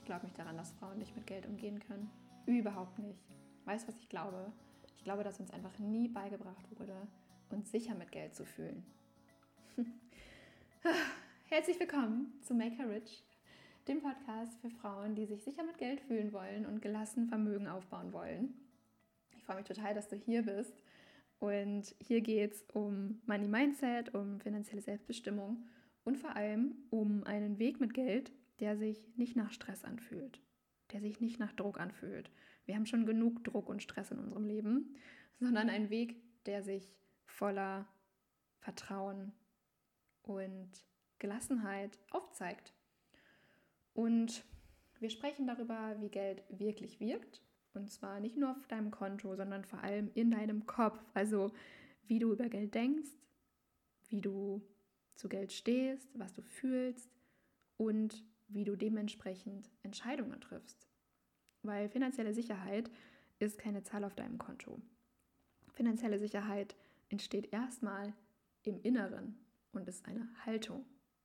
glaube nicht daran, dass Frauen nicht mit Geld umgehen können. Überhaupt nicht. Weißt du, was ich glaube? Ich glaube, dass uns einfach nie beigebracht wurde, uns sicher mit Geld zu fühlen. Herzlich willkommen zu Make Her Rich, dem Podcast für Frauen, die sich sicher mit Geld fühlen wollen und gelassen Vermögen aufbauen wollen. Ich freue mich total, dass du hier bist. Und hier geht es um Money Mindset, um finanzielle Selbstbestimmung und vor allem um einen Weg mit Geld, der sich nicht nach Stress anfühlt, der sich nicht nach Druck anfühlt. Wir haben schon genug Druck und Stress in unserem Leben, sondern ein Weg, der sich voller Vertrauen und Gelassenheit aufzeigt. Und wir sprechen darüber, wie Geld wirklich wirkt. Und zwar nicht nur auf deinem Konto, sondern vor allem in deinem Kopf. Also wie du über Geld denkst, wie du zu Geld stehst, was du fühlst und wie du dementsprechend Entscheidungen triffst. Weil finanzielle Sicherheit ist keine Zahl auf deinem Konto. Finanzielle Sicherheit entsteht erstmal im Inneren und ist eine Haltung.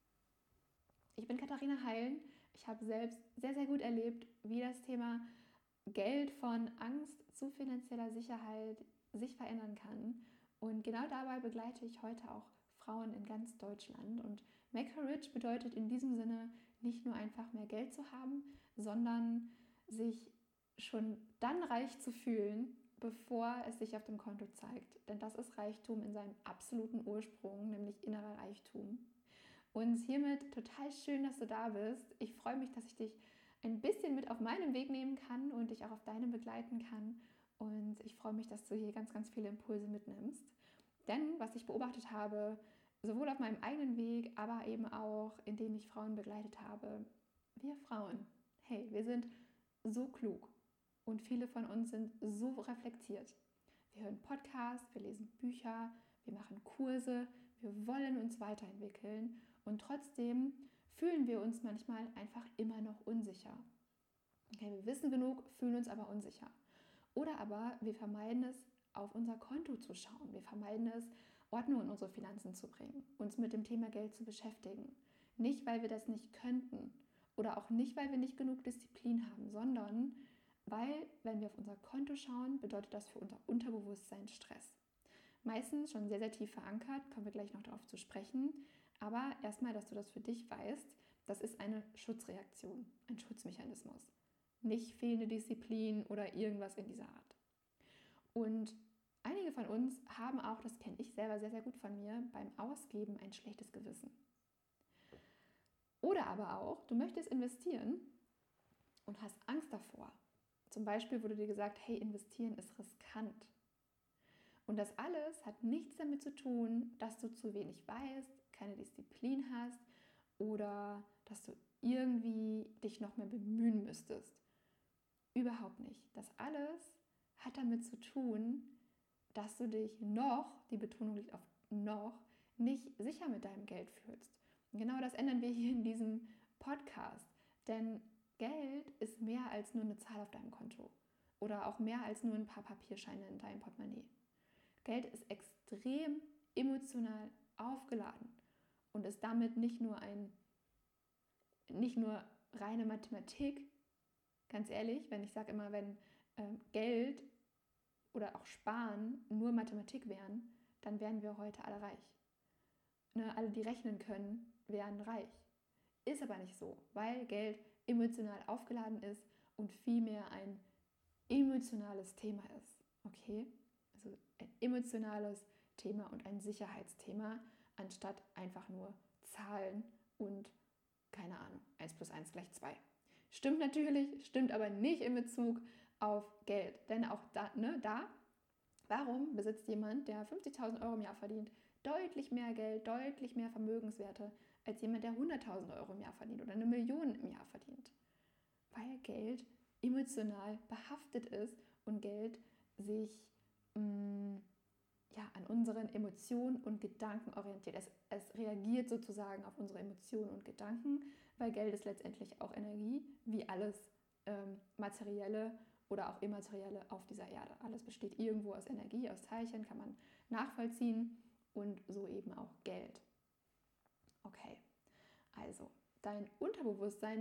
Ich bin Katharina Heilen. Ich habe selbst sehr, sehr gut erlebt, wie das Thema Geld von Angst zu finanzieller Sicherheit sich verändern kann. Und genau dabei begleite ich heute auch Frauen in ganz Deutschland. Und Make Her Rich bedeutet in diesem Sinne nicht nur einfach mehr Geld zu haben, sondern sich schon dann reich zu fühlen, bevor es sich auf dem Konto zeigt. Denn das ist Reichtum in seinem absoluten Ursprung, nämlich innerer Reichtum. Und hiermit total schön, dass du da bist. Ich freue mich, dass ich dich ein bisschen mit auf meinem Weg nehmen kann und dich auch auf deinem begleiten kann. Und ich freue mich, dass du hier ganz, ganz viele Impulse mitnimmst. Denn was ich beobachtet habe, sowohl auf meinem eigenen Weg, aber eben auch, indem ich Frauen begleitet habe, wir Frauen, hey, wir sind so klug und viele von uns sind so reflektiert. Wir hören Podcasts, wir lesen Bücher, wir machen Kurse, wir wollen uns weiterentwickeln und trotzdem fühlen wir uns manchmal einfach immer noch unsicher. Okay, wir wissen genug, fühlen uns aber unsicher. Oder aber wir vermeiden es, auf unser Konto zu schauen. Wir vermeiden es, Ordnung in unsere Finanzen zu bringen, uns mit dem Thema Geld zu beschäftigen. Nicht, weil wir das nicht könnten oder auch nicht, weil wir nicht genug Disziplin haben, sondern weil, wenn wir auf unser Konto schauen, bedeutet das für unser Unterbewusstsein Stress. Meistens schon sehr, sehr tief verankert, kommen wir gleich noch darauf zu sprechen. Aber erstmal, dass du das für dich weißt, das ist eine Schutzreaktion, ein Schutzmechanismus. Nicht fehlende Disziplin oder irgendwas in dieser Art. Und einige von uns haben auch, das kenne ich selber sehr, sehr gut von mir, beim Ausgeben ein schlechtes Gewissen. Oder aber auch, du möchtest investieren und hast Angst davor. Zum Beispiel wurde dir gesagt, hey, investieren ist riskant. Und das alles hat nichts damit zu tun, dass du zu wenig weißt, keine Disziplin hast oder dass du irgendwie dich noch mehr bemühen müsstest. Überhaupt nicht. Das alles hat damit zu tun, dass du dich noch, die Betonung liegt auf noch, nicht sicher mit deinem Geld fühlst. Und genau das ändern wir hier in diesem Podcast. Denn Geld ist mehr als nur eine Zahl auf deinem Konto oder auch mehr als nur ein paar Papierscheine in deinem Portemonnaie. Geld ist extrem emotional aufgeladen und ist damit nicht nur reine Mathematik. Ganz ehrlich, wenn ich sage immer, wenn Geld oder auch Sparen nur Mathematik wären, dann wären wir heute alle reich. Ne, alle, die rechnen können, wären reich. Ist aber nicht so, weil Geld emotional aufgeladen ist und vielmehr ein emotionales Thema ist. Okay? Also ein emotionales Thema und ein Sicherheitsthema, anstatt einfach nur Zahlen und, keine Ahnung, 1 plus 1 gleich 2. Stimmt natürlich, stimmt aber nicht in Bezug auf Geld. Denn auch warum besitzt jemand, der 50.000 Euro im Jahr verdient, deutlich mehr Geld, deutlich mehr Vermögenswerte als jemand, der 100.000 Euro im Jahr verdient oder 1 Million im Jahr verdient? Weil Geld emotional behaftet ist und Geld sich an unseren Emotionen und Gedanken orientiert. Es reagiert sozusagen auf unsere Emotionen und Gedanken, weil Geld ist letztendlich auch Energie, wie alles Materielle oder auch Immaterielle auf dieser Erde. Alles besteht irgendwo aus Energie, aus Teilchen, kann man nachvollziehen und so eben auch Geld. Okay, also dein Unterbewusstsein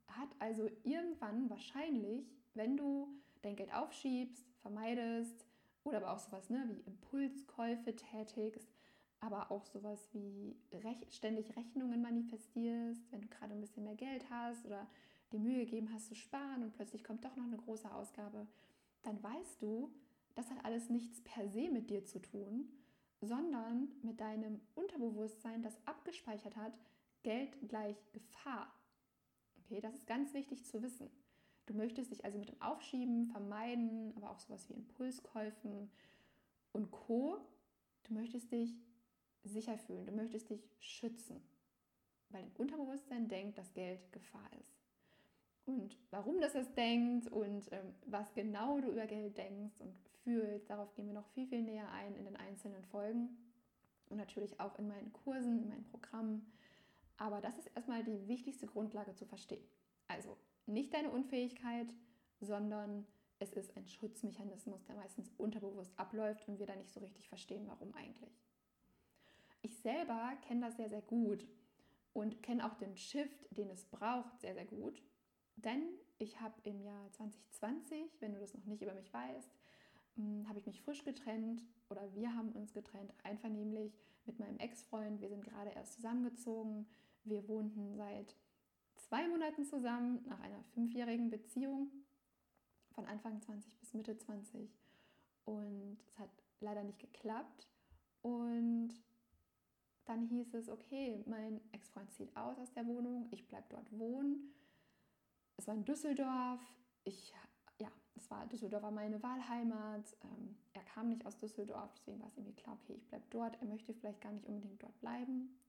hat also irgendwann wahrscheinlich, wenn du dein Geld aufschiebst, vermeidest oder aber auch sowas wie Impulskäufe tätigst, aber auch sowas wie ständig Rechnungen manifestierst, wenn du gerade ein bisschen mehr Geld hast oder dir Mühe gegeben hast zu sparen und plötzlich kommt doch noch eine große Ausgabe, dann weißt du, das hat alles nichts per se mit dir zu tun, sondern mit deinem Unterbewusstsein, das abgespeichert hat, Geld gleich Gefahr. Okay, das ist ganz wichtig zu wissen. Du möchtest dich also mit dem Aufschieben vermeiden, aber auch sowas wie Impulskäufen und Co. Du möchtest dich sicher fühlen, du möchtest dich schützen, weil dein Unterbewusstsein denkt, dass Geld Gefahr ist. Und warum das denkt und was genau du über Geld denkst und fühlst, darauf gehen wir noch viel, viel näher ein in den einzelnen Folgen und natürlich auch in meinen Kursen, in meinen Programmen. Aber das ist erstmal die wichtigste Grundlage zu verstehen. Also nicht deine Unfähigkeit, sondern es ist ein Schutzmechanismus, der meistens unterbewusst abläuft und wir da nicht so richtig verstehen, warum eigentlich. Ich selber kenne das sehr, sehr gut und kenne auch den Shift, den es braucht, sehr, sehr gut. Denn ich habe im Jahr 2020, wenn du das noch nicht über mich weißt, habe ich mich frisch getrennt oder wir haben uns getrennt, einvernehmlich mit meinem Ex-Freund. Wir sind gerade erst zusammengezogen. Wir wohnten seit 2 Monaten zusammen nach einer 5-jährigen Beziehung von Anfang 20 bis Mitte 20 und es hat leider nicht geklappt und dann hieß es, okay, mein Ex-Freund zieht aus der Wohnung, ich bleibe dort wohnen. Es war in Düsseldorf, Düsseldorf war meine Wahlheimat, er kam nicht aus Düsseldorf, deswegen war es irgendwie klar, okay, ich bleibe dort, er möchte vielleicht gar nicht unbedingt dort bleiben.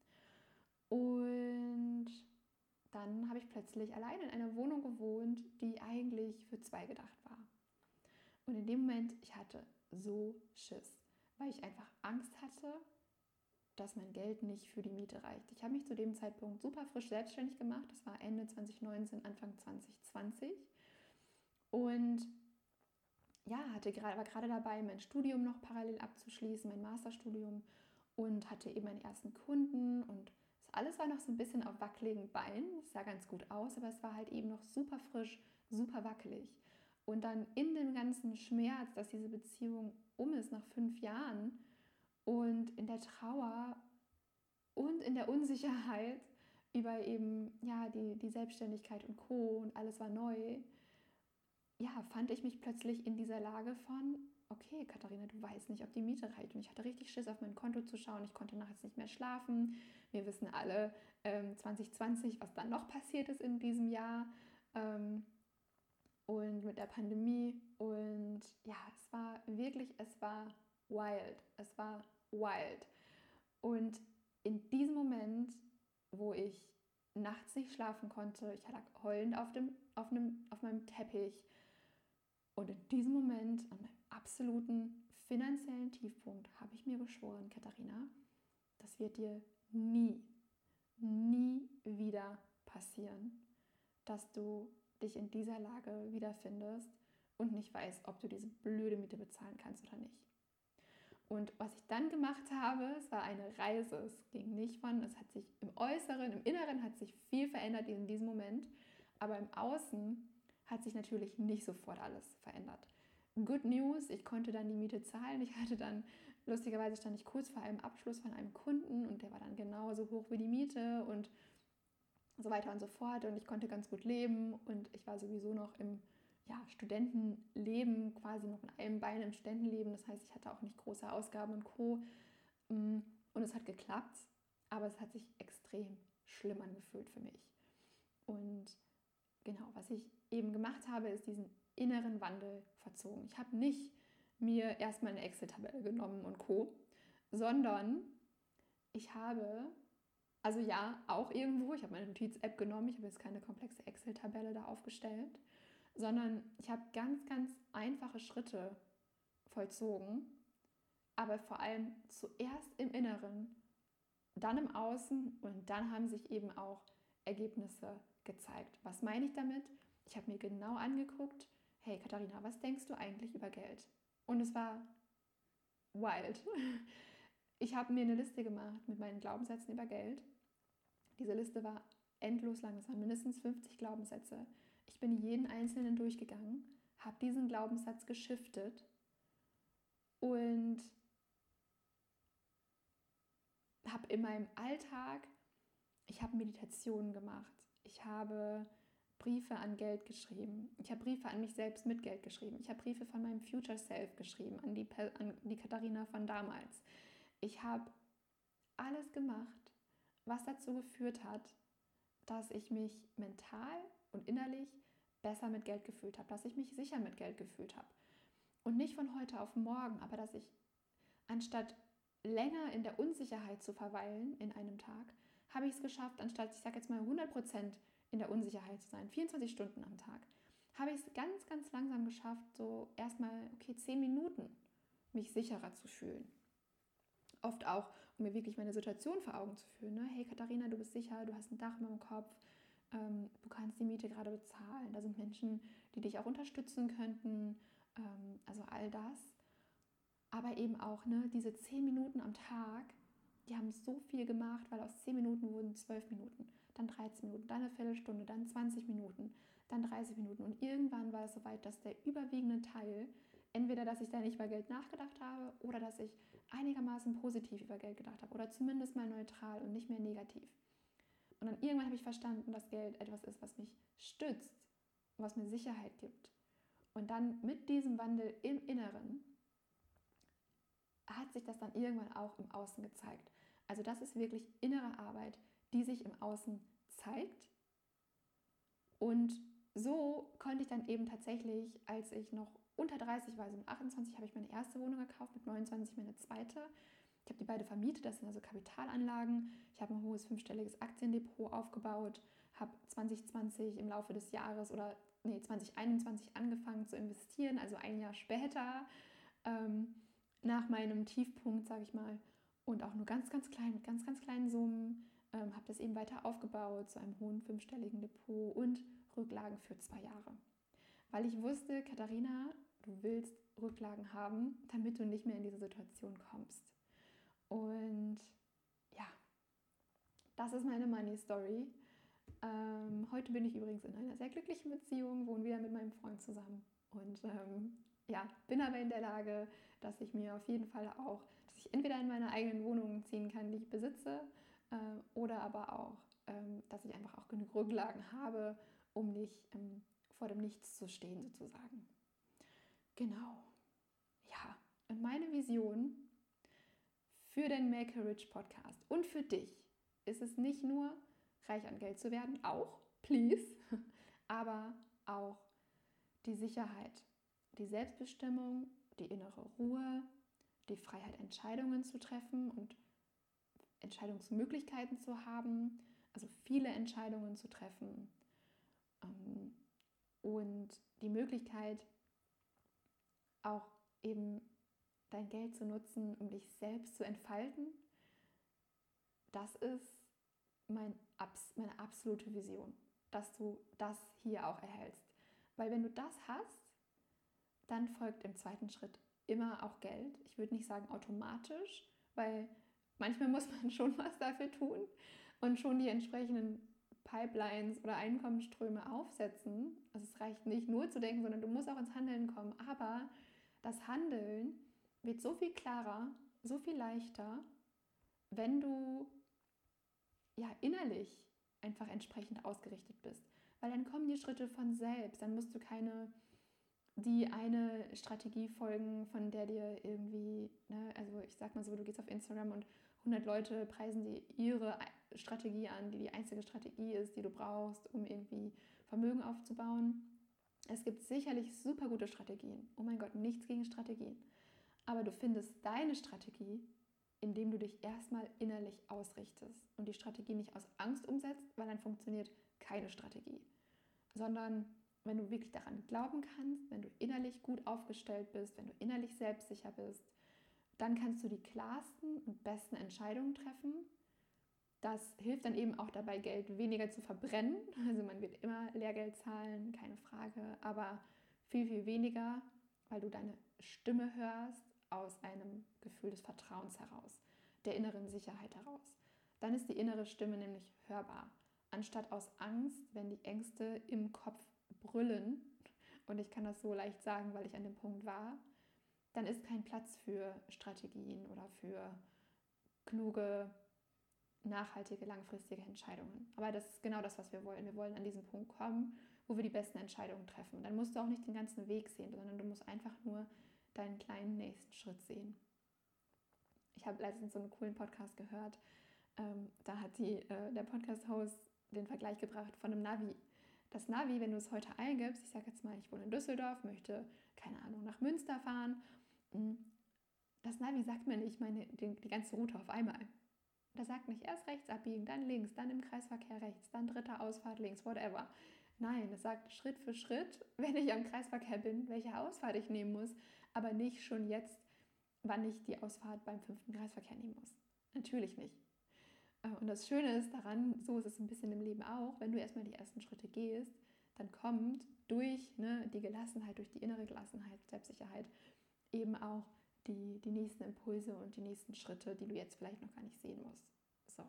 Und dann habe ich plötzlich allein in einer Wohnung gewohnt, die eigentlich für 2 gedacht war. Und in dem Moment, ich hatte so Schiss, weil ich einfach Angst hatte, dass mein Geld nicht für die Miete reicht. Ich habe mich zu dem Zeitpunkt super frisch selbstständig gemacht. Das war Ende 2019, Anfang 2020. Und ja, war gerade dabei, mein Studium noch parallel abzuschließen, mein Masterstudium und hatte eben meinen ersten Kunden und alles war noch so ein bisschen auf wackeligen Beinen. Es sah ganz gut aus, aber es war halt eben noch super frisch, super wackelig. Und dann in dem ganzen Schmerz, dass diese Beziehung ist nach 5 Jahren und in der Trauer und in der Unsicherheit über eben die Selbstständigkeit und Co. und alles war neu, fand ich mich plötzlich in dieser Lage von, okay, Katharina, du weißt nicht, ob die Miete reicht. Und ich hatte richtig Schiss, auf mein Konto zu schauen. Ich konnte nachts nicht mehr schlafen. Wir wissen alle 2020, was dann noch passiert ist in diesem Jahr und mit der Pandemie. Und ja, es war wild. Es war wild. Und in diesem Moment, wo ich nachts nicht schlafen konnte, ich lag heulend auf meinem Teppich. Und in diesem Moment, an meinem absoluten finanziellen Tiefpunkt, habe ich mir geschworen, Katharina, das wird dir nie wieder passieren, dass du dich in dieser Lage wiederfindest und nicht weißt, ob du diese blöde Miete bezahlen kannst oder nicht. Und was ich dann gemacht habe, es war eine Reise. Es ging nicht es hat sich im Äußeren, im Inneren hat sich viel verändert in diesem Moment, aber im Außen hat sich natürlich nicht sofort alles verändert. Good News, ich konnte dann die Miete zahlen. Lustigerweise stand ich kurz vor einem Abschluss von einem Kunden und der war dann genauso hoch wie die Miete und so weiter und so fort. Und ich konnte ganz gut leben und ich war sowieso noch im Studentenleben, quasi noch mit einem Bein im Studentenleben. Das heißt, ich hatte auch nicht große Ausgaben und Co. Und es hat geklappt, aber es hat sich extrem schlimm angefühlt für mich. Und genau, was ich eben gemacht habe, ist diesen inneren Wandel verzogen. Ich habe nicht mir erstmal eine Excel-Tabelle genommen und Co., sondern ich habe, auch irgendwo, ich habe meine Notiz-App genommen, ich habe jetzt keine komplexe Excel-Tabelle da aufgestellt, sondern ich habe ganz, ganz einfache Schritte vollzogen, aber vor allem zuerst im Inneren, dann im Außen und dann haben sich eben auch Ergebnisse gezeigt. Was meine ich damit? Ich habe mir genau angeguckt, hey Katharina, was denkst du eigentlich über Geld? Und es war wild. Ich habe mir eine Liste gemacht mit meinen Glaubenssätzen über Geld. Diese Liste war endlos lang. Es waren mindestens 50 Glaubenssätze. Ich bin jeden einzelnen durchgegangen, habe diesen Glaubenssatz geschiftet und habe in meinem Alltag, ich habe Meditationen gemacht, ich habe Briefe an Geld geschrieben, ich habe Briefe an mich selbst mit Geld geschrieben, ich habe Briefe von meinem Future Self geschrieben, an die Katharina von damals. Ich habe alles gemacht, was dazu geführt hat, dass ich mich mental und innerlich besser mit Geld gefühlt habe, dass ich mich sicher mit Geld gefühlt habe. Und nicht von heute auf morgen, aber dass ich anstatt länger in der Unsicherheit zu verweilen in einem Tag, habe ich es geschafft, anstatt, ich sage jetzt mal 100% in der Unsicherheit zu sein, 24 Stunden am Tag, habe ich es ganz, ganz langsam geschafft, so erstmal, 10 Minuten mich sicherer zu fühlen. Oft auch, um mir wirklich meine Situation vor Augen zu führen. Ne? Hey Katharina, du bist sicher, du hast ein Dach über dem Kopf, du kannst die Miete gerade bezahlen. Da sind Menschen, die dich auch unterstützen könnten. Also all das. Aber eben auch diese 10 Minuten am Tag, die haben so viel gemacht, weil aus 10 Minuten wurden 12 Minuten, dann 13 Minuten, dann eine Viertelstunde, dann 20 Minuten, dann 30 Minuten. Und irgendwann war es soweit, dass der überwiegende Teil, entweder, dass ich da nicht über Geld nachgedacht habe oder dass ich einigermaßen positiv über Geld gedacht habe oder zumindest mal neutral und nicht mehr negativ. Und dann irgendwann habe ich verstanden, dass Geld etwas ist, was mich stützt, was mir Sicherheit gibt. Und dann mit diesem Wandel im Inneren hat sich das dann irgendwann auch im Außen gezeigt. Also das ist wirklich innere Arbeit, die sich im Außen zeigt. Und so konnte ich dann eben tatsächlich, als ich noch unter 30 war, also mit 28 habe ich meine erste Wohnung gekauft, mit 29 meine zweite. Ich habe die beide vermietet, das sind also Kapitalanlagen. Ich habe ein hohes 5-stelliges Aktiendepot aufgebaut, habe 2020 im Laufe des Jahres 2021 angefangen zu investieren, also ein Jahr später, nach meinem Tiefpunkt, sage ich mal, und auch nur ganz, ganz klein, mit ganz, ganz kleinen Summen, habe das eben weiter aufgebaut zu einem hohen 5-stelligen Depot und Rücklagen für 2 Jahre. Weil ich wusste, Katharina, du willst Rücklagen haben, damit du nicht mehr in diese Situation kommst. Und ja, das ist meine Money Story. Heute bin ich übrigens in einer sehr glücklichen Beziehung, wohne wieder mit meinem Freund zusammen und bin aber in der Lage, dass ich mir auf jeden Fall auch, dass ich entweder in meine eigenen Wohnungen ziehen kann, die ich besitze, oder aber auch, dass ich einfach auch genug Rücklagen habe, um nicht vor dem Nichts zu stehen sozusagen. Genau. Ja, und meine Vision für den Make a Rich Podcast und für dich ist es nicht nur, reich an Geld zu werden, auch, please, aber auch die Sicherheit, die Selbstbestimmung, die innere Ruhe, die Freiheit, Entscheidungen zu treffen und Entscheidungsmöglichkeiten zu haben, also viele Entscheidungen zu treffen und die Möglichkeit, auch eben dein Geld zu nutzen, um dich selbst zu entfalten. Das ist meine absolute Vision, dass du das hier auch erhältst. Weil wenn du das hast, dann folgt im zweiten Schritt immer auch Geld. Ich würde nicht sagen automatisch, weil manchmal muss man schon was dafür tun und schon die entsprechenden Pipelines oder Einkommensströme aufsetzen. Also es reicht nicht nur zu denken, sondern du musst auch ins Handeln kommen. Aber das Handeln wird so viel klarer, so viel leichter, wenn du innerlich einfach entsprechend ausgerichtet bist. Weil dann kommen die Schritte von selbst. Dann musst du die eine Strategie folgen, von der dir irgendwie, also ich sag mal so, du gehst auf Instagram und 100 Leute preisen dir ihre Strategie an, die die einzige Strategie ist, die du brauchst, um irgendwie Vermögen aufzubauen. Es gibt sicherlich super gute Strategien. Oh mein Gott, nichts gegen Strategien. Aber du findest deine Strategie, indem du dich erstmal innerlich ausrichtest und die Strategie nicht aus Angst umsetzt, weil dann funktioniert keine Strategie, sondern wenn du wirklich daran glauben kannst, wenn du innerlich gut aufgestellt bist, wenn du innerlich selbstsicher bist, dann kannst du die klarsten und besten Entscheidungen treffen. Das hilft dann eben auch dabei, Geld weniger zu verbrennen. Also man wird immer Lehrgeld zahlen, keine Frage, aber viel, viel weniger, weil du deine Stimme hörst aus einem Gefühl des Vertrauens heraus, der inneren Sicherheit heraus. Dann ist die innere Stimme nämlich hörbar. anstatt aus Angst, wenn die Ängste im Kopf brüllen, und ich kann das so leicht sagen, weil ich an dem Punkt war, dann ist kein Platz für Strategien oder für kluge, nachhaltige, langfristige Entscheidungen. Aber das ist genau das, was wir wollen. Wir wollen an diesen Punkt kommen, wo wir die besten Entscheidungen treffen. Und dann musst du auch nicht den ganzen Weg sehen, sondern du musst einfach nur deinen kleinen nächsten Schritt sehen. Ich habe letztens so einen coolen Podcast gehört. Da hat der Podcast-Host den Vergleich gebracht von einem Navi. Das Navi, wenn du es heute eingibst, ich sage jetzt mal, ich wohne in Düsseldorf, möchte, keine Ahnung, nach Münster fahren. Das Navi sagt mir nicht die ganze Route auf einmal. Das sagt nicht erst rechts abbiegen, dann links, dann im Kreisverkehr rechts, dann dritte Ausfahrt links, whatever. Nein, es sagt Schritt für Schritt, wenn ich am Kreisverkehr bin, welche Ausfahrt ich nehmen muss, aber nicht schon jetzt, wann ich die Ausfahrt beim 5. Kreisverkehr nehmen muss. Natürlich nicht. Und das Schöne ist daran, so ist es ein bisschen im Leben auch, wenn du erstmal die ersten Schritte gehst, dann kommt durch die Gelassenheit, durch die innere Gelassenheit, Selbstsicherheit eben auch die nächsten Impulse und die nächsten Schritte, die du jetzt vielleicht noch gar nicht sehen musst. So,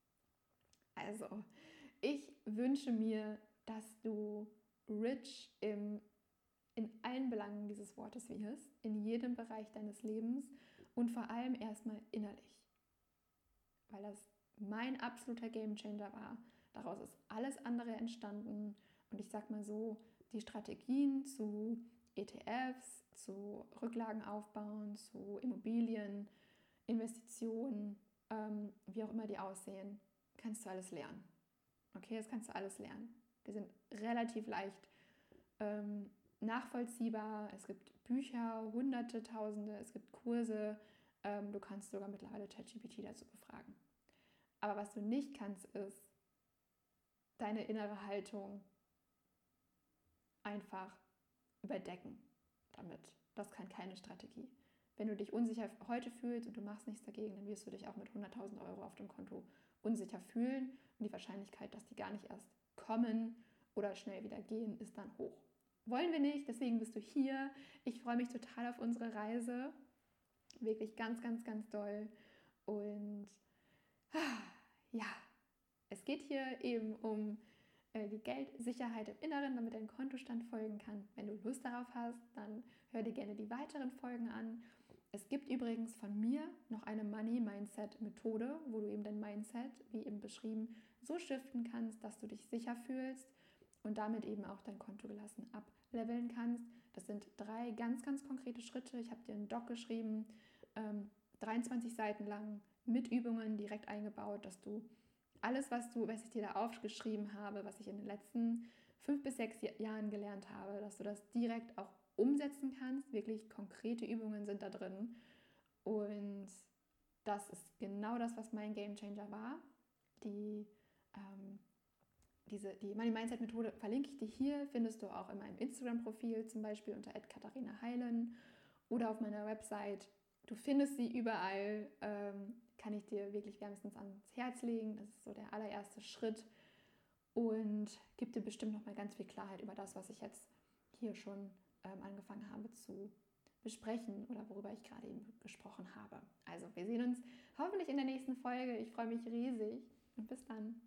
also ich wünsche mir, dass du rich in allen Belangen dieses Wortes wirst, in jedem Bereich deines Lebens und vor allem erstmal innerlich, weil das mein absoluter Gamechanger war. Daraus ist alles andere entstanden und ich sag mal so, die Strategien zu ETFs, zu Rücklagen aufbauen, zu Immobilien, Investitionen, wie auch immer die aussehen, kannst du alles lernen. Okay, das kannst du alles lernen. Die sind relativ leicht nachvollziehbar. Es gibt Bücher, Hunderte, Tausende, es gibt Kurse. Du kannst sogar mittlerweile ChatGPT dazu befragen. Aber was du nicht kannst, ist deine innere Haltung einfach überdecken damit. Das kann keine Strategie. Wenn du dich unsicher heute fühlst und du machst nichts dagegen, dann wirst du dich auch mit 100.000 Euro auf dem Konto unsicher fühlen und die Wahrscheinlichkeit, dass die gar nicht erst kommen oder schnell wieder gehen, ist dann hoch. Wollen wir nicht, deswegen bist du hier. Ich freue mich total auf unsere Reise. Wirklich ganz, ganz, ganz doll. Und ja, es geht hier eben um die Geldsicherheit im Inneren, damit dein Kontostand folgen kann. Wenn du Lust darauf hast, dann hör dir gerne die weiteren Folgen an. Es gibt übrigens von mir noch eine Money-Mindset-Methode, wo du eben dein Mindset, wie eben beschrieben, so shiften kannst, dass du dich sicher fühlst und damit eben auch dein Konto gelassen ableveln kannst. Das sind 3 ganz, ganz konkrete Schritte. Ich habe dir einen Doc geschrieben, 23 Seiten lang, mit Übungen direkt eingebaut, dass du alles, was ich dir da aufgeschrieben habe, was ich in den letzten 5 bis 6 Jahren gelernt habe, dass du das direkt auch umsetzen kannst. Wirklich konkrete Übungen sind da drin. Und das ist genau das, was mein Gamechanger war. Die Money Mindset Methode verlinke ich dir hier, findest du auch in meinem Instagram-Profil, zum Beispiel unter @katharinaheilen oder auf meiner Website. Du findest sie überall, kann ich dir wirklich wärmstens ans Herz legen. Das ist so der allererste Schritt und gibt dir bestimmt nochmal ganz viel Klarheit über das, was ich jetzt hier schon angefangen habe zu besprechen oder worüber ich gerade eben gesprochen habe. Also wir sehen uns hoffentlich in der nächsten Folge. Ich freue mich riesig und bis dann.